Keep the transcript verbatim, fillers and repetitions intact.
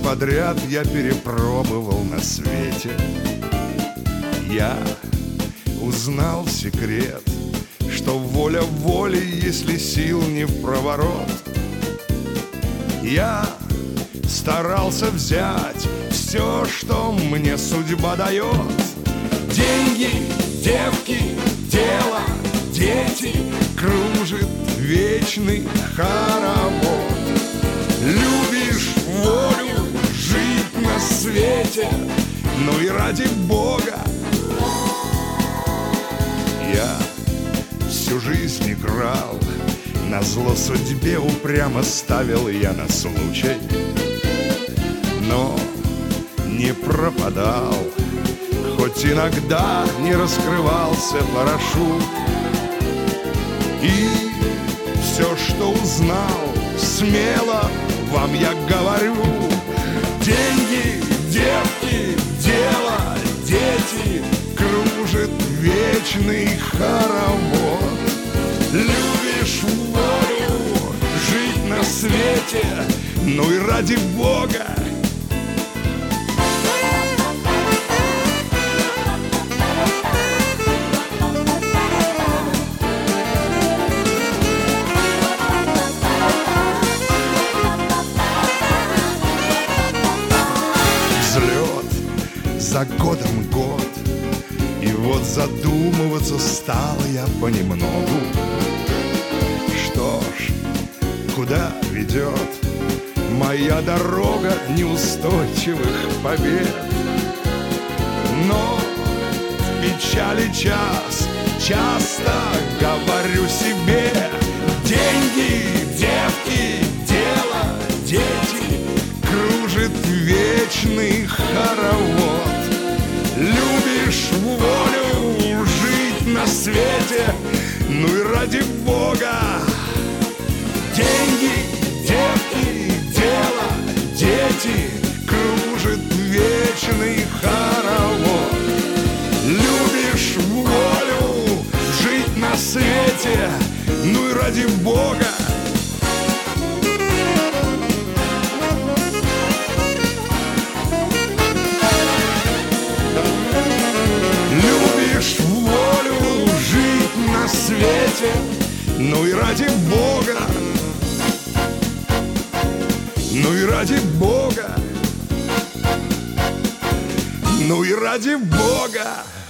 подряд я перепробовал на свете. Я узнал секрет, что воля волей, если сил не в проворот. Я старался взять все, что мне судьба дает. Деньги, девки, дело, дети, кружит вечный хоровод. Любишь волю жить на свете, ну и ради Бога. Я всю жизнь играл, назло судьбе упрямо ставил я на случай, но не пропадал, хоть иногда не раскрывался парашют. И все, что узнал, смело вам я говорю. Деньги, девки, дело, дети, кружит вечный хоровод. Любишь волю жить на свете, ну и ради Бога. Взлет за годом год, и вот задумываться стал я понемногу. Что ж, куда ведет моя дорога неустойчивых побед? Но в печали час часто говорю себе: деньги, девки, дело, дети, кружит вечный хоровод. Любишь волю жить на свете, ну и ради Бога. Деньги, девки, дело, дети, кружит вечный хоровод. Любишь волю жить на свете, ну и ради Бога. Любишь волю жить на свете, ну и ради Бога. Ну и ради Бога. Ну и ради Бога.